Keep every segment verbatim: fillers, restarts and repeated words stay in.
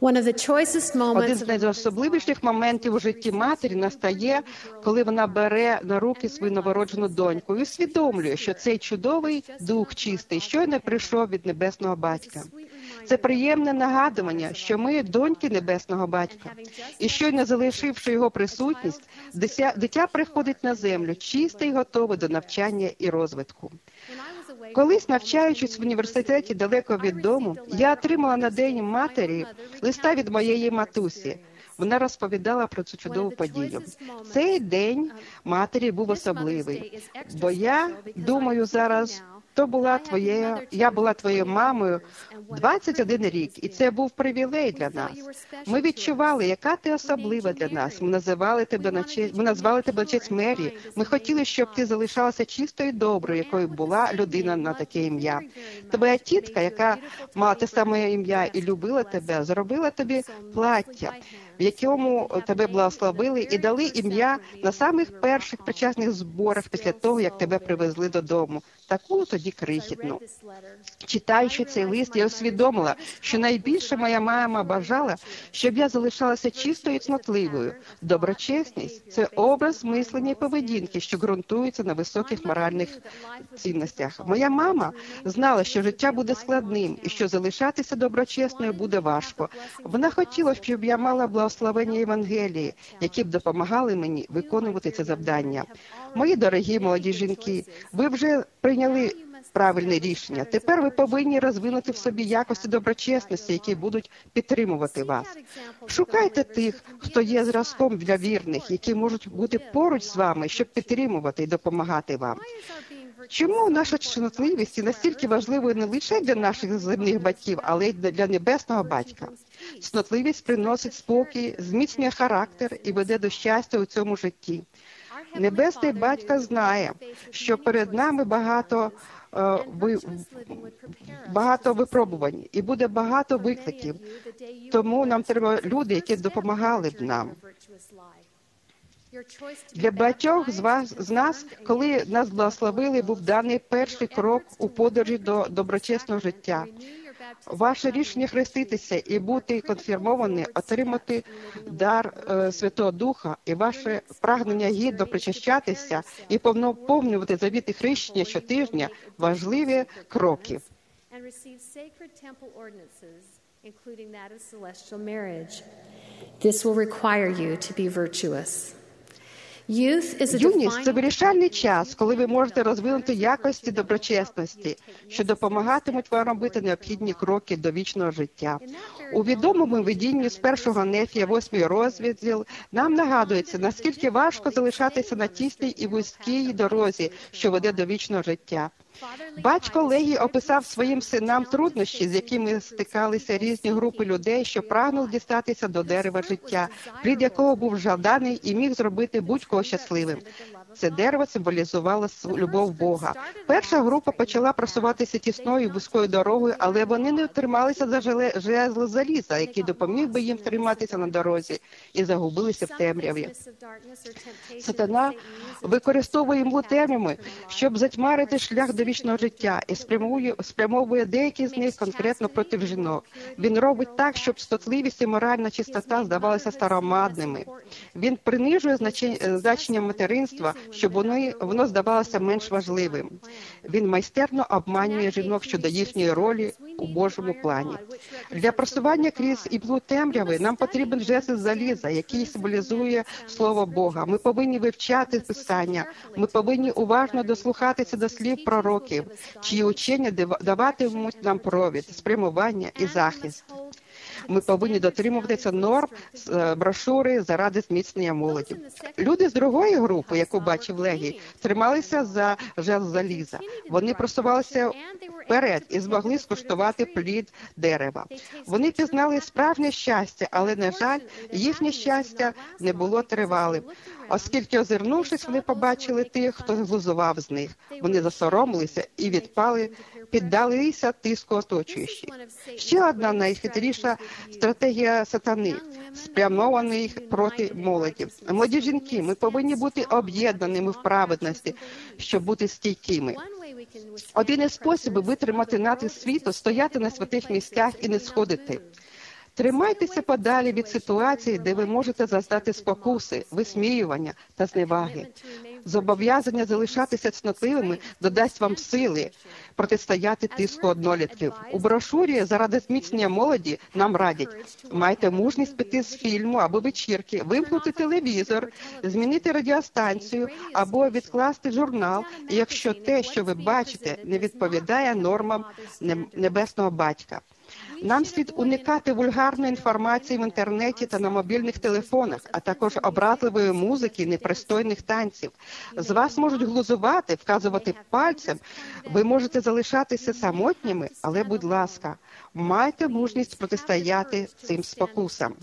Один з найособливіших моментів у житті матері настає, коли вона бере на руки свою новороджену доньку і усвідомлює, що цей чудовий дух чистий щойно прийшов від небесного батька. Це приємне нагадування, що ми доньки небесного батька. І щойно залишивши його присутність, дитя приходить на землю, чисте і готове до навчання і розвитку. Колись, навчаючись в університеті далеко від дому, я отримала на День матері листа від моєї матусі. Вона розповідала про цю чудову подію. Цей День матері був особливий, бо я думаю зараз, то була твоєю, я була твоєю мамою двадцять один рік, і це був привілей для нас. Ми відчували, яка ти особлива для нас. Ми називали тебе на честь, ми назвали тебе на честь Мері. Ми хотіли, щоб ти залишалася чистою і доброю, якою була людина на таке ім'я. Твоя тітка, яка мала те саме ім'я і любила тебе, зробила тобі плаття, в якому тебе благословили і дали ім'я на самих перших причасних зборах після того, як тебе привезли додому. Таку тоді крихітну. Читаючи цей лист, я усвідомила, що найбільше моя мама бажала, щоб я залишалася чистою і цнотливою. Доброчесність – це образ мислення і поведінки, що ґрунтується на високих моральних цінностях. Моя мама знала, що життя буде складним і що залишатися доброчесною буде важко. Вона хотіла, щоб я мала благословення Євангелії, які б допомагали мені виконувати це завдання. Мої дорогі молоді жінки, ви вже прийняли правильне рішення. Тепер ви повинні розвинути в собі якості доброчесності, які будуть підтримувати вас. Шукайте тих, хто є зразком для вірних, які можуть бути поруч з вами, щоб підтримувати і допомагати вам. Чому наша чнотливість настільки важливою не лише для наших земних батьків, але й для небесного батька? Цнотливість приносить спокій, зміцнює характер і веде до щастя у цьому житті. Небесний батько знає, що перед нами багато, е, ви, багато випробувань і буде багато викликів. Тому нам треба люди, які допомагали б нам. Для багатьох з вас, з нас, коли нас благословили, був даний перший крок у подорожі до доброчесного життя. Ваше рішення хреститися і бути конфірмовані, отримати дар е, Святого Духа і ваше прагнення гідно причащатися і повновувати завіти хрещення щотижня – важливі кроки. This will require you to be virtuous. Юність – це вирішальний час, коли ви можете розвинути якості доброчесності, що допомагатимуть вам робити необхідні кроки до вічного життя. У відомому видінні з першого Нефія, восьмий розділ, нам нагадується, наскільки важко залишатися на тісній і вузькій дорозі, що веде до вічного життя. Батько Легій описав своїм синам труднощі, з якими стикалися різні групи людей, що прагнули дістатися до дерева життя, плід якого був жаданий і міг зробити будь-кого щасливим. Це дерево символізувало любов Бога. Перша група почала просуватися тісною вузькою дорогою, але вони не трималися за жезл заліза, який допоміг би їм триматися на дорозі, і загубилися в темряві. Сатана використовує йому темряви, щоб затьмарити шлях до вічного життя, і спрямовує, спрямовує деякі з них конкретно проти жінок. Він робить так, щоб статливість і моральна чистота здавалися старомодними. Він принижує значення, значення материнства, щоб воно, воно здавалося менш важливим. Він майстерно обманює жінок щодо їхньої ролі у Божому плані. Для просування крізь іглу темряви нам потрібен жезл заліза, який символізує Слово Бога. Ми повинні вивчати Писання, ми повинні уважно дослухатися до слів пророків, чиї учення даватимуть нам провід, спрямування і захист. Ми повинні дотримуватися норм брошури заради зміцнення молоді. Люди з другої групи, яку бачив Легій, трималися за жезл заліза. Вони просувалися вперед і змогли скуштувати плід дерева. Вони пізнали справжнє щастя, але, на жаль, їхнє щастя не було тривалим. Оскільки, озирнувшись, вони побачили тих, хто глузував з них. Вони засоромилися і відпали, піддалися тиску оточуючих. Ще одна найхитріша стратегія сатани, спрямований проти молоді. Молоді жінки, ми повинні бути об'єднаними в праведності, щоб бути стійкими. Один із способів витримати натиск світу – стояти на святих місцях і не сходити. Тримайтеся подалі від ситуацій, де ви можете зазнати спокуси, висміювання та зневаги. Зобов'язання залишатися цнотливими додасть вам сили протистояти тиску однолітків. У брошурі «Заради зміцнення молоді» нам радять: майте мужність піти з фільму або вечірки, вимкнути телевізор, змінити радіостанцію або відкласти журнал, якщо те, що ви бачите, не відповідає нормам Небесного Батька. Нам слід уникати вульгарної інформації в інтернеті та на мобільних телефонах, а також образливої музики, непристойних танців. З вас можуть глузувати, вказувати пальцем. Ви можете залишатися самотніми, але, будь ласка, майте мужність протистояти цим спокусам.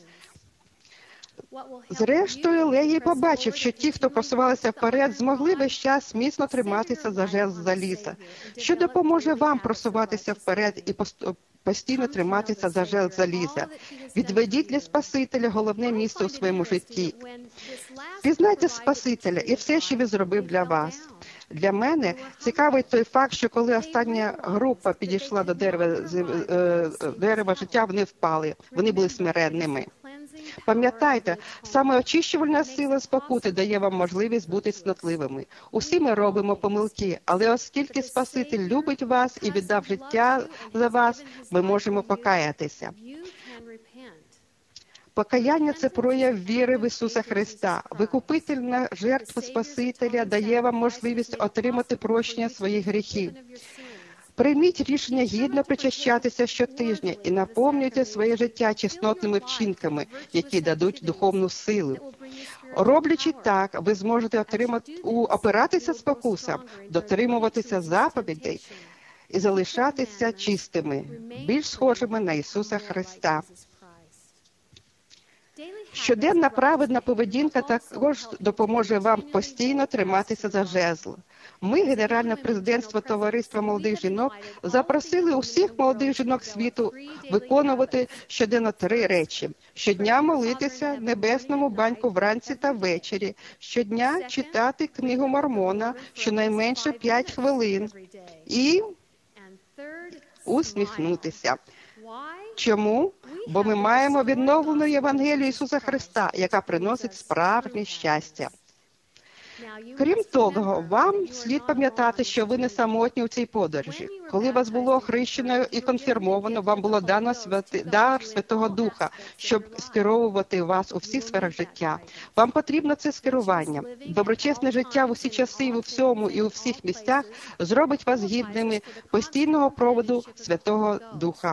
Зрештою, Легій побачив, що ті, хто просувалися вперед, змогли весь час міцно триматися за жезл заліза. Що допоможе вам просуватися вперед і постійно триматися за жезл заліза? Відведіть для Спасителя головне місце у своєму житті. Пізнайте Спасителя і все, що він зробив для вас. Для мене цікавий той факт, що коли остання група підійшла до дерева, дерева життя, вони впали. Вони були смиренними. Пам'ятайте, саме очищувальна сила спокути дає вам можливість бути цнотливими. Усі ми робимо помилки, але оскільки Спаситель любить вас і віддав життя за вас, ми можемо покаятися. Покаяння – це прояв віри в Ісуса Христа. Викупительна жертва Спасителя дає вам можливість отримати прощення своїх гріхів. Прийміть рішення гідно причащатися щотижня і наповнюйте своє життя чеснотними вчинками, які дадуть духовну силу. Роблячи так, ви зможете отримати, опиратися спокусам, дотримуватися заповідей і залишатися чистими, більш схожими на Ісуса Христа. Щоденна праведна поведінка також допоможе вам постійно триматися за жезл. Ми, Генеральне президентство Товариства молодих жінок, запросили усіх молодих жінок світу виконувати щоденно три речі. Щодня молитися Небесному Батьку вранці та ввечері. Щодня читати книгу Мормона щонайменше п'ять хвилин. І усміхнутися. Чому? Бо ми маємо відновлену Євангелію Ісуса Христа, яка приносить справжнє щастя. Крім того, вам слід пам'ятати, що ви не самотні у цій подорожі. Коли вас було охрещено і конфірмовано, вам було дано святи, дар Святого Духа, щоб скеровувати вас у всіх сферах життя. Вам потрібно це скерування. Доброчесне життя в усі часи, у всьому і у всіх місцях зробить вас гідними постійного проводу Святого Духа.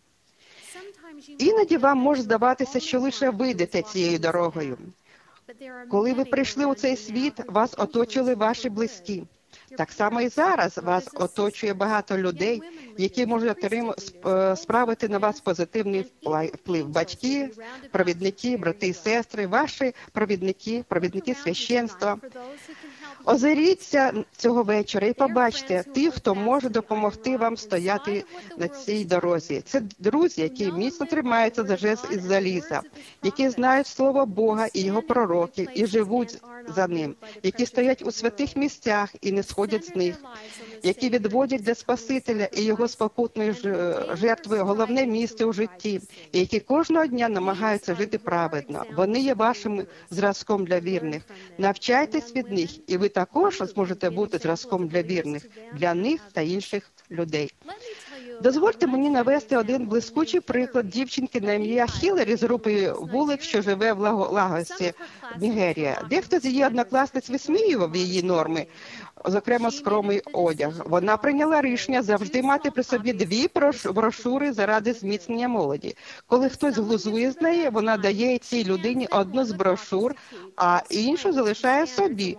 Іноді вам може здаватися, що лише ви йдете цією дорогою. Коли ви прийшли у цей світ, вас оточили ваші близькі. Так само і зараз вас оточує багато людей, які можуть справити на вас позитивний вплив. Батьки, провідники, брати і сестри, ваші провідники, провідники священства. Озиріться цього вечора і побачте тих, хто може допомогти вам стояти на цій дорозі. Це друзі, які міцно тримаються за жезл із заліза, які знають Слово Бога і Його пророків, і живуть за ним, які стоять у святих місцях і не сходять з них, які відводять для Спасителя і Його спокутної жертви головне місце у житті, і які кожного дня намагаються жити праведно. Вони є вашим зразком для вірних. Навчайтесь від них, і ви також зможете бути зразком для вірних, для них та інших людей. Дозвольте мені навести один блискучий приклад дівчинки на ім'я Хіларі з групи вулик, що живе в Лагосі, Нігерія. Дехто з її однокласниць висміював її норми, зокрема скромний одяг. Вона прийняла рішення завжди мати при собі дві брошури заради зміцнення молоді. Коли хтось глузує з неї, вона дає цій людині одну з брошур, а іншу залишає собі,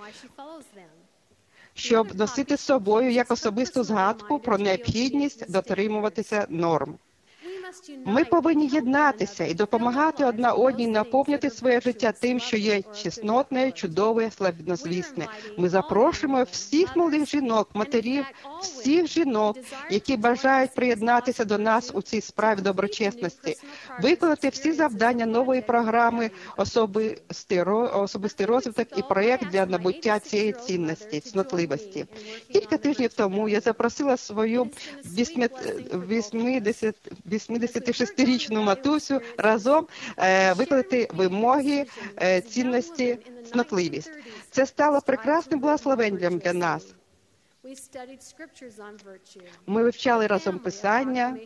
щоб носити з собою як особисту згадку про необхідність дотримуватися норм. Ми повинні єднатися і допомагати одна одній наповнити своє життя тим, що є чеснотне, чудове, славнозвісне. Ми запрошуємо всіх молодих жінок, матерів, всіх жінок, які бажають приєднатися до нас у цій справі доброчесності, виконати всі завдання нової програми «Особистий, особистий розвиток» і проєкт для набуття цієї цінності, цнотливості. Кілька тижнів тому я запросила свою вісімдесят вісімдесятишестирічну матусю разом е, викликати вимоги, е, цінності, цнотливість. Це стало прекрасним благословенням для нас. Ми вивчали разом Писання,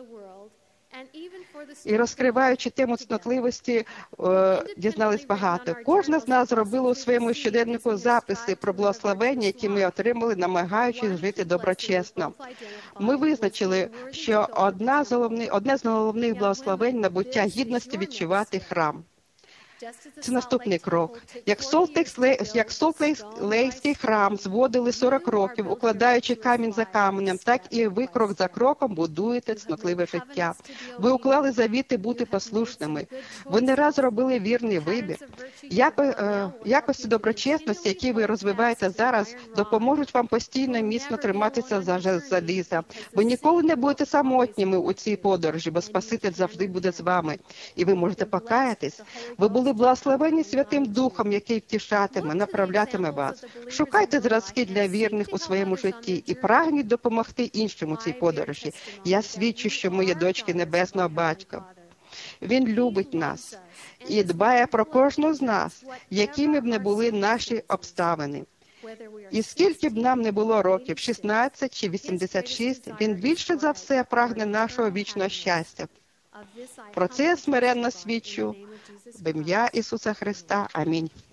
і, розкриваючи тему цнотливості, е, дізнались багато. Кожна з нас зробила у своєму щоденнику записи про благословення, які ми отримали, намагаючись жити доброчесно. Ми визначили, що одна з головних, одне з головних благословень – набуття гідності відчувати храм. Це наступний крок. Як Солт-Лейкський храм зводили сорок років, укладаючи камінь за каменем, так і ви крок за кроком будуєте цнотливе життя. Ви уклали завіти бути послушними. Ви не раз робили вірний вибір. Яко, е, якості доброчесності, які ви розвиваєте зараз, допоможуть вам постійно і міцно триматися за заліза. Ви ніколи не будете самотніми у цій подорожі, бо Спаситель завжди буде з вами. І ви можете покаятись. Ви були благословені Святим Духом, який втішатиме, направлятиме вас. Шукайте зразки для вірних у своєму житті і прагніть допомогти іншим у цій подорожі. Я свідчу, що ми є дочки Небесного Батька. Він любить нас і дбає про кожну з нас, якими б не були наші обставини. І скільки б нам не було років, шістнадцять чи вісімдесят шість, Він більше за все прагне нашого вічного щастя. Про це я смиренно свідчу в ім'я Ісуса Христа. Амінь.